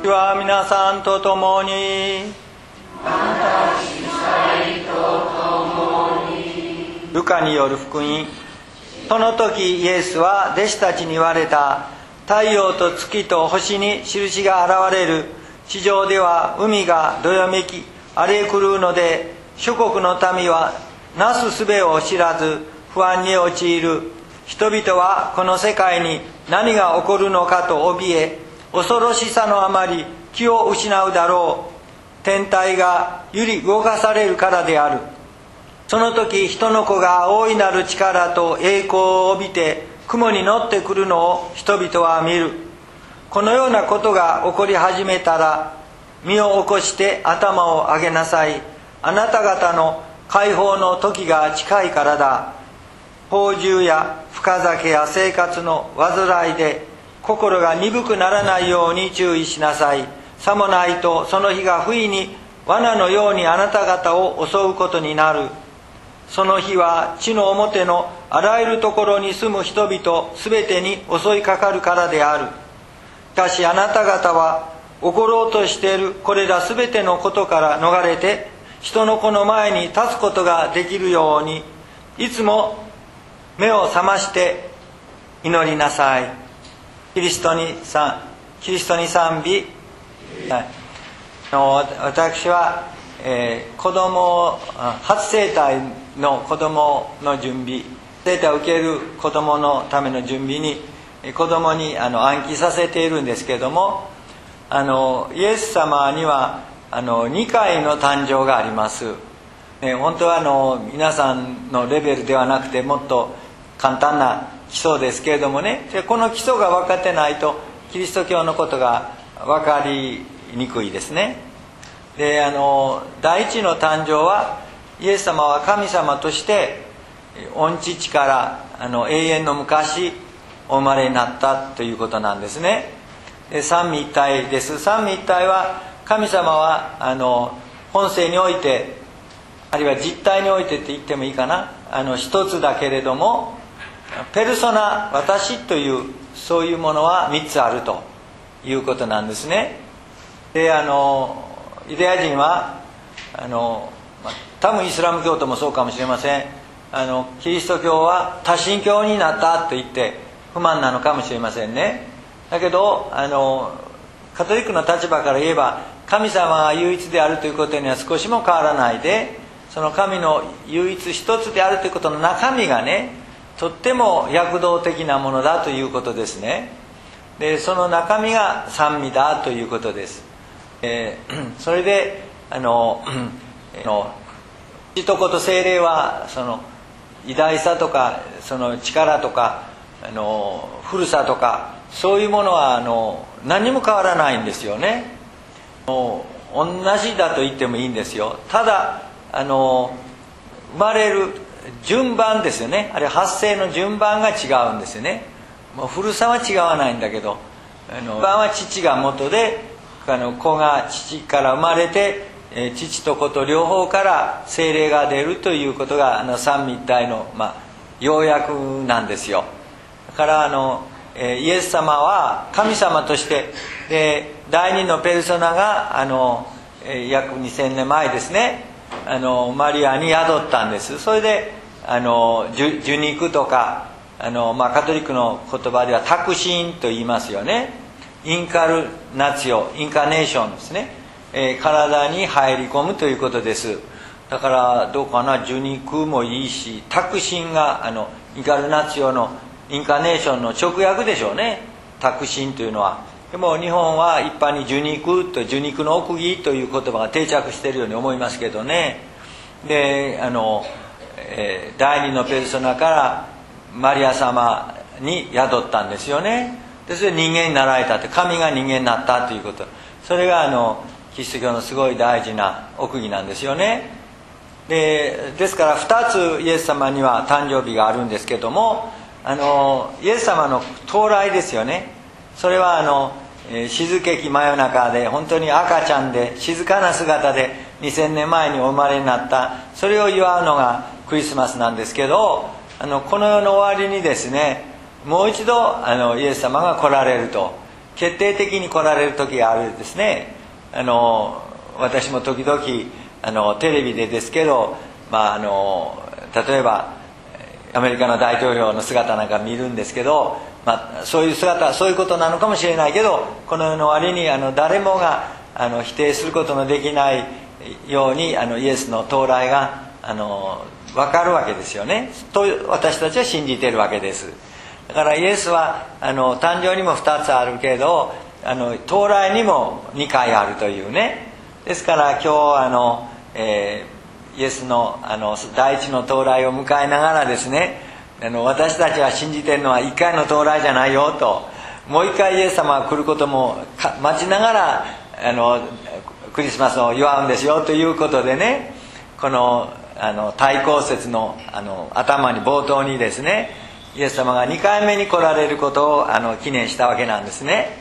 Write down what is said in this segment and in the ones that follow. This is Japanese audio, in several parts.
主は皆さんと共に。ルカによる福音。その時イエスは弟子たちに言われた。太陽と月と星に印が現れる。地上では海がどよめき荒れ狂うので、諸国の民はなすすべを知らず不安に陥る。人々はこの世界に何が起こるのかと怯え、恐ろしさのあまり気を失うだろう。天体が揺り動かされるからである。その時人の子が大いなる力と栄光を帯びて雲に乗ってくるのを人々は見る。このようなことが起こり始めたら、身を起こして頭を上げなさい。あなた方の解放の時が近いからだ。放縦や深酒や生活の煩いで心が鈍くならないように注意しなさい。さもないとその日が不意に罠のようにあなた方を襲うことになる。その日は地の表のあらゆるところに住む人々すべてに襲いかかるからである。しかしあなた方は起ころうとしているこれらすべてのことから逃れて、人の子の前に立つことができるようにいつも目を覚まして祈りなさい。キリストに賛美。私は、子供初生体の子供の準備、生体を受ける子供のための準備に子供に暗記させているんですけれども、イエス様には2回の誕生があります。本当は皆さんのレベルではなくてもっと簡単な基礎ですけれどもね、この基礎が分かってないとキリスト教のことが分かりにくいですね。で第一の誕生はイエス様は神様として御父から永遠の昔お生まれになったということなんですね。で三位一体です。三位一体は神様は本性において、あるいは実体においてって言ってもいいかな、一つだけれどもペルソナ、私というそういうものは3つあるということなんですね。でユダヤ人は多分イスラム教徒もそうかもしれません。キリスト教は多神教になったと言って不満なのかもしれませんね。だけどカトリックの立場から言えば神様が唯一であるということには少しも変わらないで、その神の唯一一つであるということの中身がね、とっても躍動的なものだということですね。でその中身が三位だということです。それで血と子と精霊はその偉大さとかその力とか古さとかそういうものは何にも変わらないんですよね。同じだと言ってもいいんですよ。ただ生まれる順番ですよね。あれ発生の順番が違うんですよね。もう古さは違わないんだけど順番は父が元で子が父から生まれて父と子と両方から精霊が出るということが三位一体の、要約なんですよ。だからイエス様は神様としてで第二のペルソナが約2000年前ですね、マリアに宿ったんです。それで受肉とかカトリックの言葉では託身と言いますよね。インカルナチオ、インカネーションですね、体に入り込むということです。だからどうかな、受肉もいいし託身がインカルナチオのインカネーションの直訳でしょうね、託身というのは。でも日本は一般に受肉と受肉の奥義という言葉が定着しているように思いますけどね。で第二のペルソナからマリア様に宿ったんですよね。でそれで人間になられたって、神が人間になったということ、それがキリスト教のすごい大事な奥義なんですよね。ですから2つイエス様には誕生日があるんですけども、イエス様の到来ですよね。それは静けき真夜中で本当に赤ちゃんで静かな姿で2000年前にお生まれになった、それを祝うのがクリスマスなんですけど、この世の終わりにですね、もう一度イエス様が来られると決定的に来られる時があるんですね。私も時々テレビでですけど、例えばアメリカの大統領の姿なんか見るんですけど、そういう姿、そういうことなのかもしれないけど、この世の終わりに誰もが否定することのできないようにイエスの到来が分かるわけですよね。と私たちは信じているわけです。だからイエスは誕生にも2つあるけど到来にも2回あるというね。ですから今日イエスの第一の到来を迎えながらですね、私たちは信じているのは1回の到来じゃないよと、もう1回イエス様が来ることも待ちながらクリスマスを祝うんですよということでね、この対抗節の頭に冒頭にですね、イエス様が2回目に来られることを記念したわけなんですね。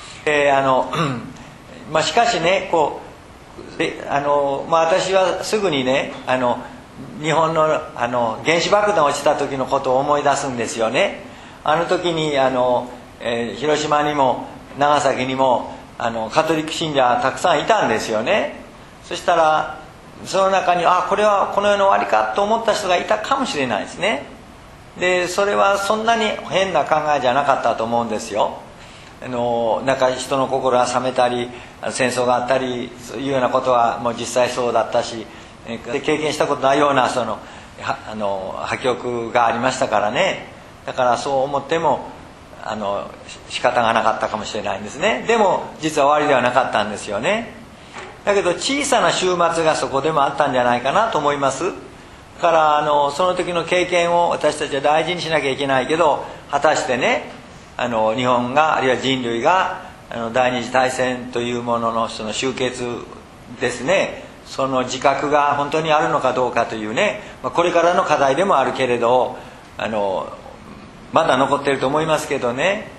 しかしね私はすぐにね日本の原子爆弾落ちた時のことを思い出すんですよね。あの時に広島にも長崎にもカトリック信者たくさんいたんですよね。そしたらその中にこれはこの世の終わりかと思った人がいたかもしれないですね。でそれはそんなに変な考えじゃなかったと思うんですよ。なんか人の心が冷めたり戦争があったりそういうようなことはもう実際そうだったし、経験したことないような破局がありましたからね。だからそう思っても仕方がなかったかもしれないんですね。でも実は終わりではなかったんですよね。だけど小さな週末がそこでもあったんじゃないかなと思います。だからその時の経験を私たちは大事にしなきゃいけないけど、果たしてね日本があるいは人類が第二次大戦というもののその終結ですね、その自覚が本当にあるのかどうかというね、これからの課題でもあるけれどまだ残っていると思いますけどね、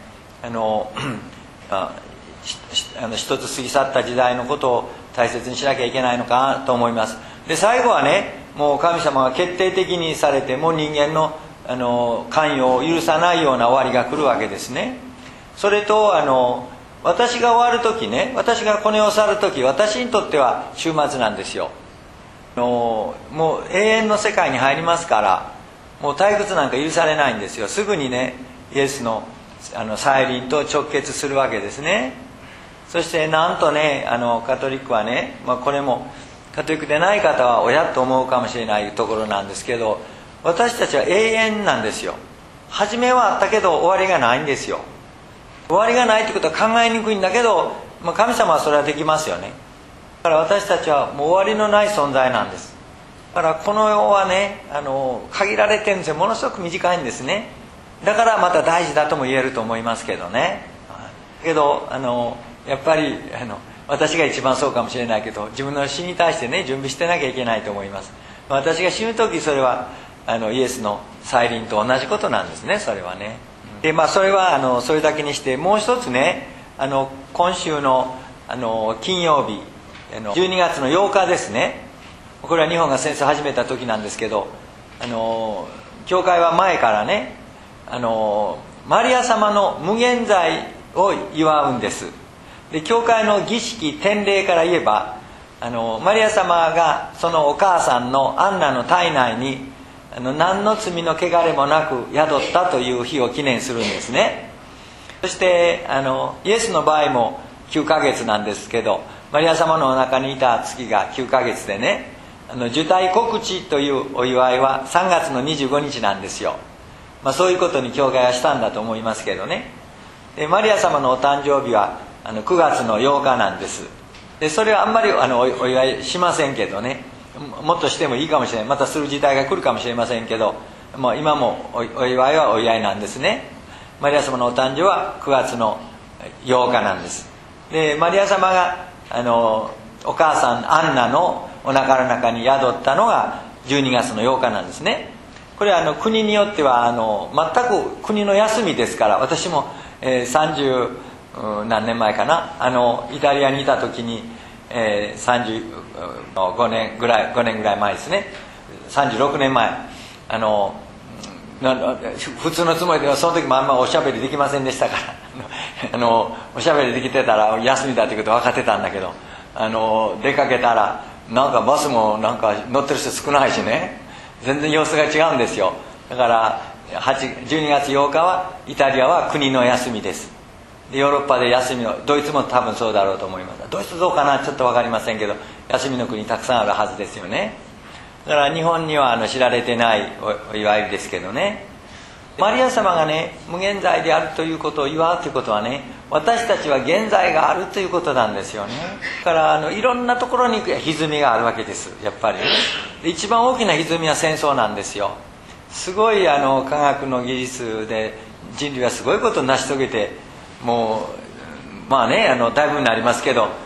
一つ過ぎ去った時代のことを大切にしなきゃいけないのかと思います。で最後はね、もう神様が決定的にされても人間の関与を許さないような終わりが来るわけですね。それと私が終わる時ね、私がこの世を去る時、私にとっては終末なんですよ。もう永遠の世界に入りますから、もう退屈なんか許されないんですよ。すぐにねイエスの再臨と直結するわけですね。そしてなんとねカトリックはね、これもカトリックでない方は親と思うかもしれないところなんですけど、私たちは永遠なんですよ。初めはあったけど終わりがないんですよ。終わりがないってことは考えにくいんだけど、神様はそれはできますよね。だから私たちはもう終わりのない存在なんです。だからこの世はね限られてるんですよ。ものすごく短いんですね。だからまた大事だとも言えると思いますけどね。けどやっぱり私が一番そうかもしれないけど、自分の死に対してね準備してなきゃいけないと思います。私が死ぬ時それはイエスの再臨と同じことなんですね。それはね。でそれはそれだけにして、もう一つね今週の金曜日12月の8日ですね。これは日本が戦争を始めた時なんですけど、教会は前からねマリア様の無限罪を祝うんです。で教会の儀式典礼から言えばマリア様がそのお母さんのアンナの体内に何の罪の汚れもなく宿ったという日を記念するんですね。そしてイエスの場合も9ヶ月なんですけど、マリア様のお腹にいた月が9ヶ月でね、受胎告知というお祝いは3月の25日なんですよ。そういうことに教会はしたんだと思いますけどね。でマリア様のお誕生日は9月の8日なんです。でそれはあんまりお祝いしませんけどね、もっとしてもいいかもしれない、またする時代が来るかもしれませんけど、今もお祝いはお祝いなんですね。マリア様のお誕生は9月の8日なんです。でマリア様がお母さんアンナのお腹の中に宿ったのが12月の8日なんですね。これは国によっては全く国の休みですから、私も30何年前かなイタリアにいた時に、35年ぐらい前ですね、36年前普通のつもりではその時もあんまおしゃべりできませんでしたからおしゃべりできてたら休みだということ分かってたんだけど、出かけたらなんかバスもなんか乗ってる人少ないしね、全然様子が違うんですよ。だから12月8日はイタリアは国の休みです。でヨーロッパで休みの、ドイツも多分そうだろうと思います。ドイツどうかな、ちょっと分かりませんけど、休みの国たくさんあるはずですよね。だから日本には知られてないお祝いですけどね、マリア様がね無限在であるということを祝うということはね、私たちは現在があるということなんですよね。だからいろんなところに歪みがあるわけです、やっぱり。で一番大きな歪みは戦争なんですよ。すごい科学の技術で人類はすごいことを成し遂げて、もうまあねだいぶになりますけど、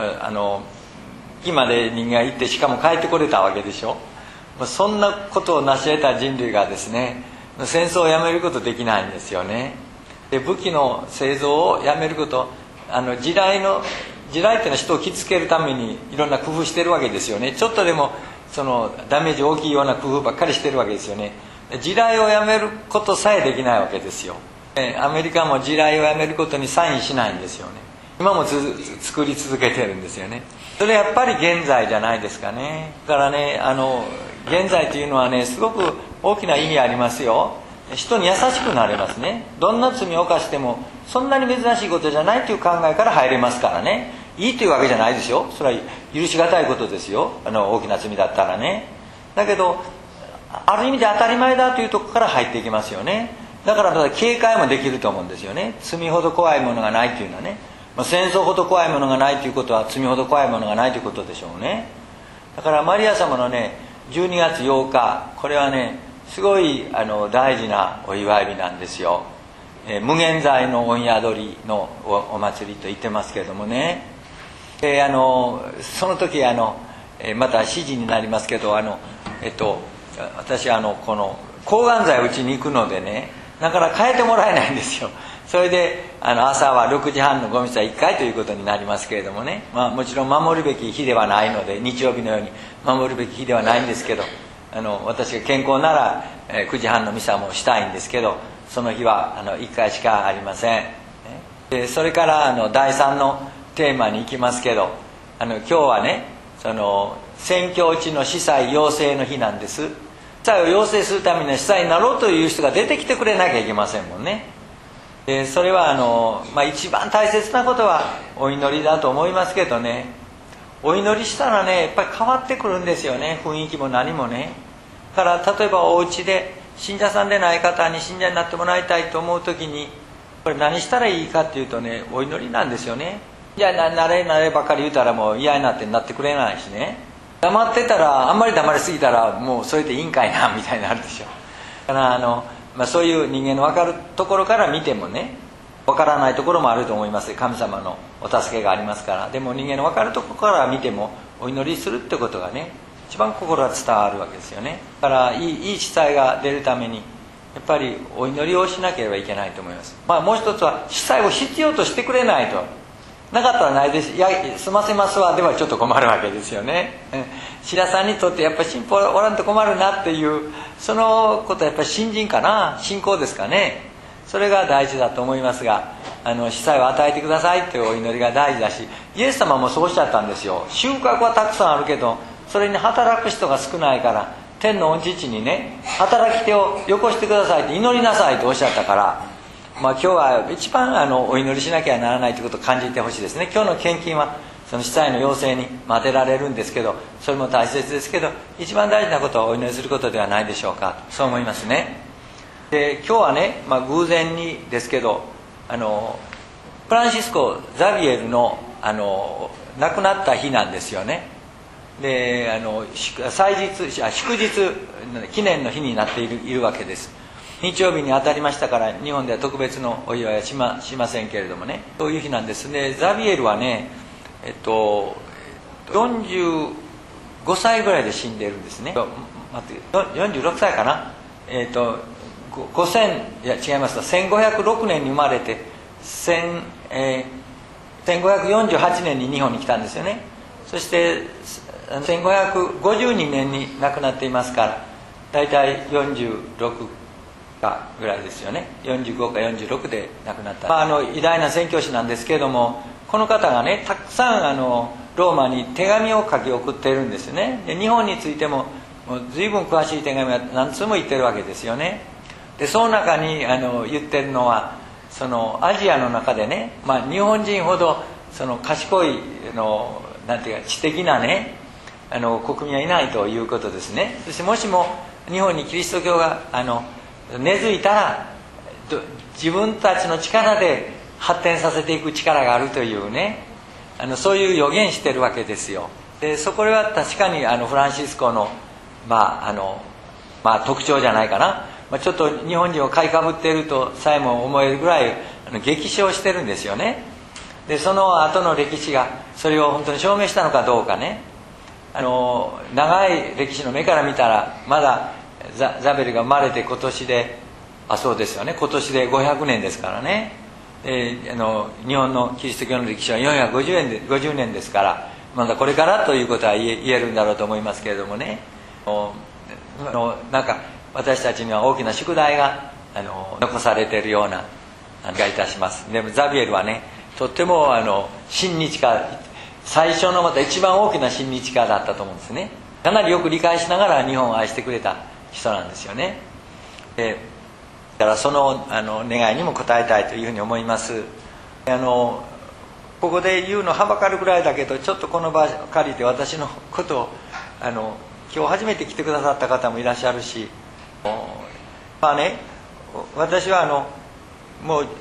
今で人間が行ってしかも帰ってこれたわけでしょ。そんなことを成し得た人類がですね、戦争をやめることできないんですよね。で武器の製造をやめること、地雷っていうのは人を傷つけるためにいろんな工夫してるわけですよね。ちょっとでもダメージ大きいような工夫ばっかりしてるわけですよね。地雷をやめることさえできないわけですよ。アメリカも地雷をやめることにサインしないんですよね。今も作り続けてるんですよね。それやっぱり現在じゃないですかね。だからね現在というのはねすごく大きな意味ありますよ。人に優しくなれますね。どんな罪を犯してもそんなに珍しいことじゃないという考えから入れますからね。いいというわけじゃないですよ。それは許しがたいことですよ、大きな罪だったらね。だけどある意味で当たり前だというところから入っていきますよね。だから警戒もできると思うんですよね。罪ほど怖いものがないというのはね、戦争ほど怖いものがないということは罪ほど怖いものがないということでしょうね。だからマリア様のね12月8日、これはねすごい大事なお祝い日なんですよ。無限在の御宿りの お祭りと言ってますけれどもね。でその時また指示になりますけど私この抗がん剤を打ちに行くのでね、だから変えてもらえないんですよ。それで朝は6時半のごミサ1回ということになりますけれどもね、もちろん守るべき日ではないので、日曜日のように守るべき日ではないんですけど、私が健康なら9時半のミサもしたいんですけど、その日は1回しかありません。でそれから第3のテーマに行きますけど、今日はね宣教地の司祭養成の日なんです。司祭を養成するためには司祭になろうという人が出てきてくれなきゃいけませんもんね。でそれは一番大切なことはお祈りだと思いますけどね、お祈りしたらねやっぱり変わってくるんですよね、雰囲気も何もね。だから例えばお家で信者さんでない方に信者になってもらいたいと思う時にこれ何したらいいかっていうとね、お祈りなんですよね。いやなればっかり言うたらもう嫌になってくれないしね、黙ってたらあんまり黙りすぎたらもうそれでいいんかいなみたいになるでしょ。だからそういう人間の分かるところから見てもね、分からないところもあると思います。神様のお助けがありますから。でも人間の分かるところから見てもお祈りするってことがね一番心が伝わるわけですよね。だからいい司祭が出るためにやっぱりお祈りをしなければいけないと思います。もう一つは司祭を必要としてくれないと、なかったらないです、いや済ませますわではちょっと困るわけですよね。白さんにとってやっぱり信仰おらんと困るなっていうそのことはやっぱり信心かな、信仰ですかね。それが大事だと思いますが、司祭を与えてくださいというお祈りが大事だし、イエス様もそうおっしゃったんですよ。収穫はたくさんあるけどそれに働く人が少ないから天の御父にね働き手をよこしてくださいって祈りなさいとおっしゃったから、今日は一番お祈りしなきゃならないということを感じてほしいですね。今日の献金はその司祭の要請に当てられるんですけど、それも大切ですけど一番大事なことはお祈りすることではないでしょうか、そう思いますね。で今日はね、偶然にですけどフランシスコ・ザビエルの亡くなった日なんですよね。で祝日記念の日になっているわけです。日曜日に当たりましたから日本では特別のお祝いはしませんけれどもね、そういう日なんですね。ザビエルはね45歳ぐらいで死んでいるんですね。46歳かな。1506年に生まれて1548年に日本に来たんですよね。そして1552年に亡くなっていますから、だいたい46かかぐらいですよね。45か46で亡くなった、偉大な宣教師なんですけれども、この方がねたくさんローマに手紙を書き送っているんですよね。で日本についても随分詳しい手紙は何通も言ってるわけですよね。でその中に言ってるのは、そのアジアの中でね、日本人ほどその賢いなんていうか知的なね国民はいないということですね。そしてもしも日本にキリスト教が根付いたら自分たちの力で発展させていく力があるというね、そういう予言してるわけですよ。でそこは確かにフランシスコの特徴じゃないかな。ちょっと日本人を買いかぶっているとさえも思えるぐらい激賞してるんですよね。でその後の歴史がそれを本当に証明したのかどうかね、長い歴史の目から見たらまだザベルが生まれて今年でそうですよね、今年で500年ですからね。日本のキリスト教の歴史は450年ですから、まだこれからということは言えるんだろうと思いますけれどもね、なんか私たちには大きな宿題が残されているような気がいたします。でもザビエルはねとっても親日家、最初のまた一番大きな親日家だったと思うんですね。かなりよく理解しながら日本を愛してくれた人なんですよね。だからその願いにも応えたいというふうに思います。ここで言うのはばかるぐらいだけど、ちょっとこの場借りて私のことを今日初めて来てくださった方もいらっしゃるし、私はもう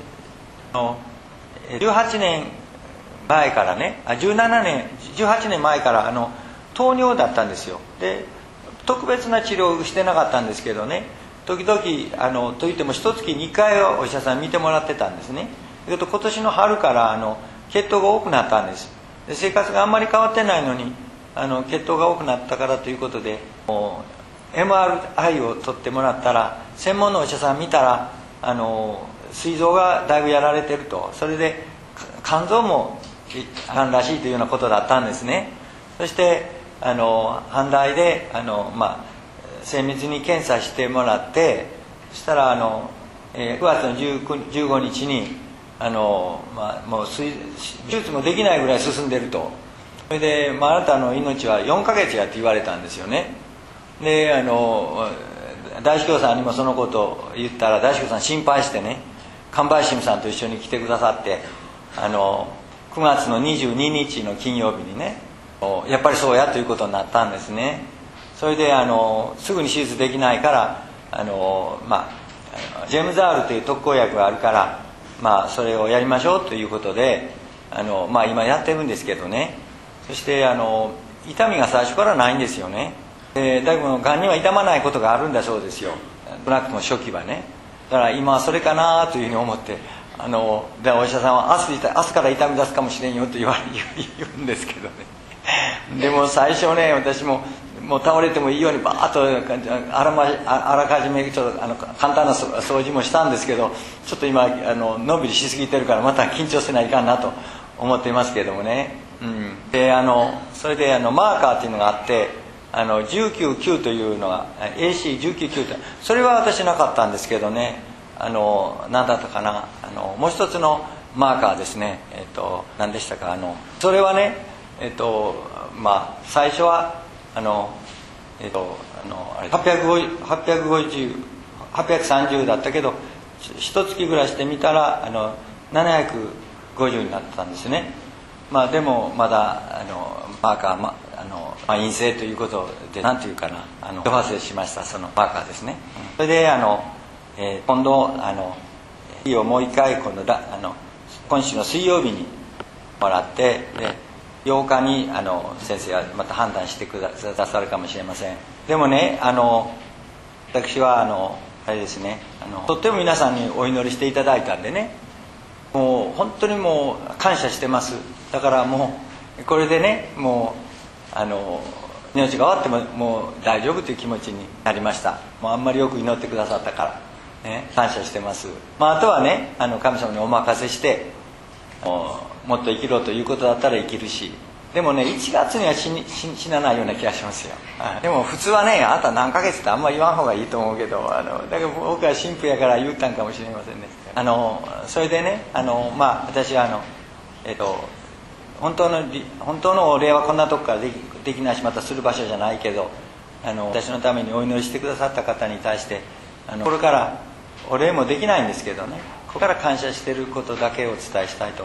18年前からね18年前から糖尿だったんですよ。で特別な治療をしてなかったんですけどね、時々といっても一月に1回はお医者さん見てもらってたんですね。今年の春から血糖が多くなったんです。で生活があんまり変わってないのに血糖が多くなったからということでMRI を取ってもらったら、専門のお医者さん見たら膵臓がだいぶやられてると、それで肝臓もあかんらしいというようなことだったんですね。そして阪大で精密に検査してもらって、そしたら9月の15日にもう手術もできないぐらい進んでると。それで、あなたの命は4ヶ月やって言われたんですよね。で大司教さんにもそのことを言ったら、大司教さん心配してね、神林神さんと一緒に来てくださって、9月の22日の金曜日にね、やっぱりそうやということになったんですね。それですぐに手術できないからジェムザールという特効薬があるから、それをやりましょうということで今やってるんですけどね。そして痛みが最初からないんですよね。だけどがんには痛まないことがあるんだそうですよ、少なくとも初期はね。だから今はそれかなというふうに思って、でお医者さんは明日から痛み出すかもしれんよと言うんですけどね。でも最初ね、私も倒れてもいいようにバーッとあらかじめちょっと簡単な掃除もしたんですけど、ちょっと今のんびりしすぎてるからまた緊張せないかんなと思っていますけれどもね。でそれでマーカーっていうのがあって、19-9というのが AC19-9 って、それは私なかったんですけどね、何だったかな、もう一つのマーカーですね、何でしたか、それはね、最初は830だったけど、一月ぐらいしてみたら750になったんですね。でもまだマーカー陰性ということで、なんていうかな、除発生しました、そのマーカーですね。それで今度をもう一回今週の水曜日にもらって、で8日に先生はまた判断してくださるかもしれません。でもね、私はあれですね、とっても皆さんにお祈りしていただいたんでね、もう本当にもう感謝してます。だからもうこれでね、もう命が終わってももう大丈夫という気持ちになりました。もうあんまりよく祈ってくださったから、ね、感謝してます。あとはね、神様にお任せして、もっと生きろということだったら生きるし、 でもね1月には死なないような気がしますよ。でも普通はねあんた何ヶ月ってあんまり言わん方がいいと思うけど、だから僕は神父やから言ったんかもしれませんね。それでね私は本当のお礼はこんなとこからできないしまたする場所じゃないけど、私のためにお祈りしてくださった方に対してこれからお礼もできないんですけどね、ここから感謝していることだけをお伝えしたいと思います。